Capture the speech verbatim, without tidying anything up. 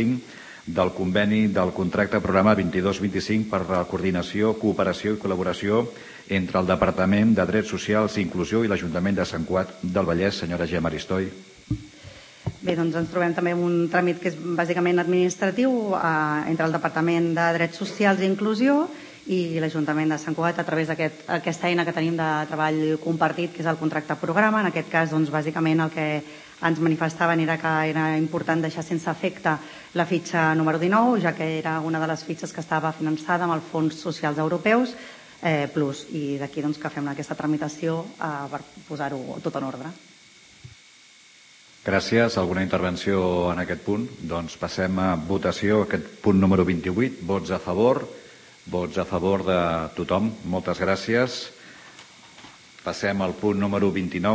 del conveni del contracte programa vint-i-dos vint-i-cinc per la coordinació, cooperació i col·laboració entre el Departament de Drets Socials i Inclusió i l'Ajuntament de Sant Cugat del Vallès. Senyora Gemma Aristoi. Bé, doncs ens trobem també en un tràmit que és bàsicament administratiu entre el Departament de Drets Socials i Inclusió i l'Ajuntament de Sant Cugat a través d'aquesta eina que tenim de treball compartit, que és el contracte programa. En aquest cas, doncs, bàsicament el que ens manifestaven era que era important deixar sense efecte la fitxa número dinou, ja que era una de les fitxes que estava finançada amb els fons socials europeus plus, i d'aquí que fem aquesta tramitació per posar-ho tot en ordre. Gràcies. Alguna intervenció en aquest punt? Doncs passem a votació aquest punt número vint-i-vuit. Vots a favor? Vots a favor de tothom. Moltes gràcies. Passem al punt número vint-i-nou.